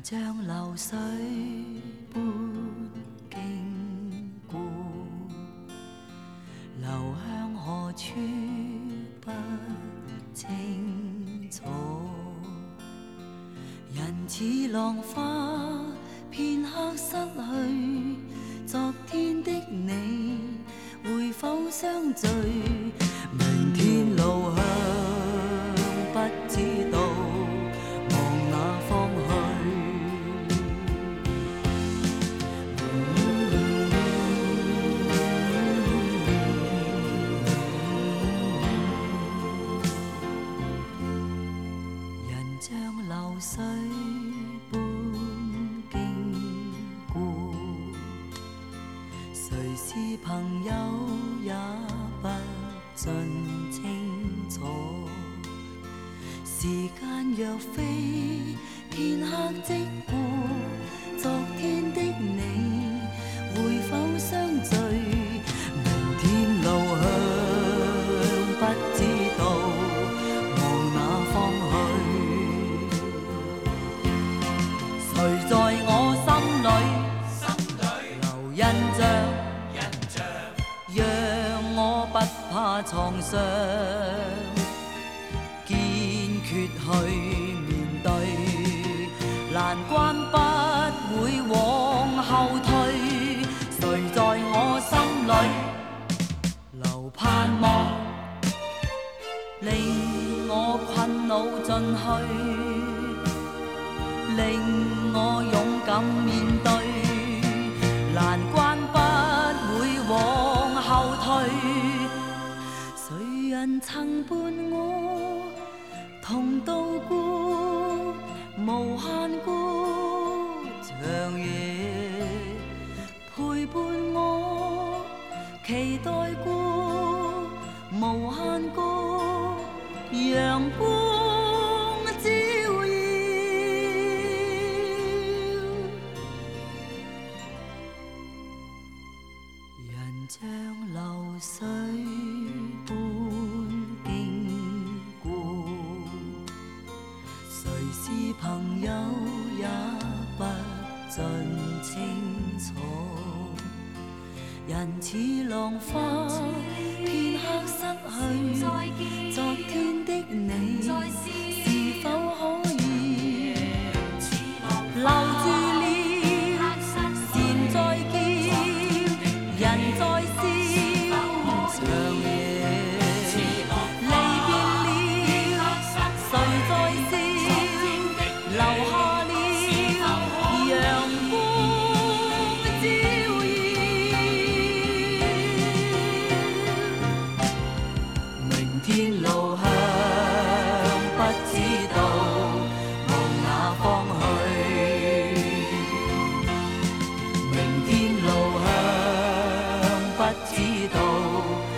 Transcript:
像流水般經過，流向何處不清楚。人似浪花，片刻失去，昨天的你會否相聚？明天路向不知道，望哪方去？人像流水般經過，誰是朋友也不盡清楚。時間若飛，片刻即過，昨天的你會否相聚？明天路向不知道，望哪方去？誰在我心裏留印象，讓我不怕創傷，堅決去面對，難關不會往後退。誰在我心裏留盼望，令我困惱進去，令我勇敢面對，難關不會往後退。誰人曾伴我同渡過無限個長夜，陪伴我期待過無限個陽光照耀。人像流水般經過，誰是朋友也不盡清楚。人似浪花，片刻失去，昨天的你是否可以留住了善再見，人在笑長夜，離別了誰在笑，留下了陽光照耀。明天路向不知道，望哪方去？明天路向不知道。